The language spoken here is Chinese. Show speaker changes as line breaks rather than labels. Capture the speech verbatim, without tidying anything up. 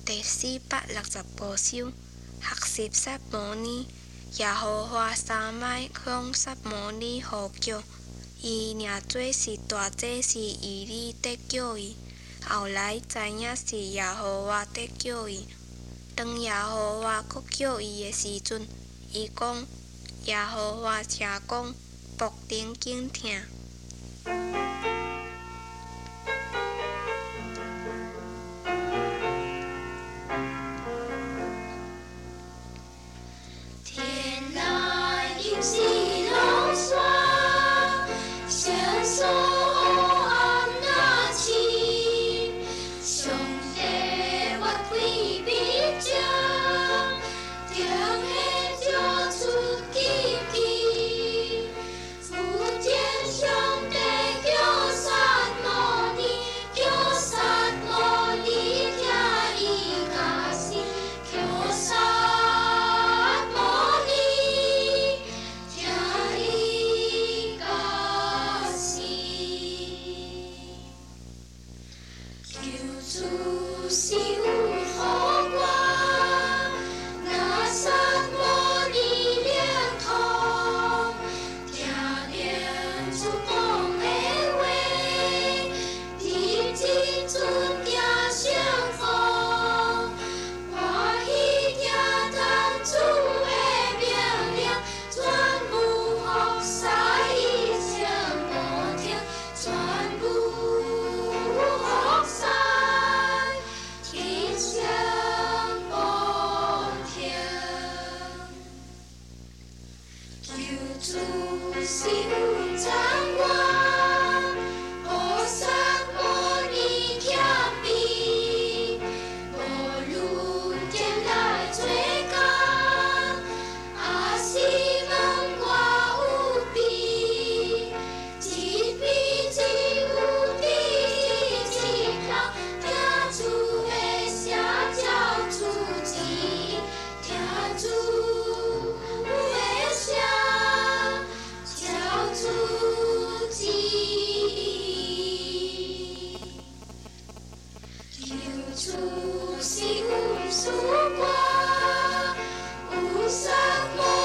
第四百六十五首，学习萨摩尼。耶和华三摆向萨摩尼呼叫，伊领做是大祭司，以利得救伊。后来知影是耶和华得救伊。当耶和华搁叫伊的时阵，伊讲：耶和华请讲，仆人敬听。
天来应是龙刷，闪烁暗那星，上帝我開別將，定係做出奇蹟。福建上帝叫薩摩尼，叫薩摩尼聽伊假聲，叫薩。主是有好我，那薩摩尼靈通，聽念主講的話，立志尊敬相逢，歡喜聽從主的命令，全部服侍伊聲無停，全部服侍。主是有掌我，予薩摩尼欠庇，無論天來做工，也是問我有庇，一臂之有地一人，聽主的聲叫主旨，聽主的聲。主是有曙光，有薩摩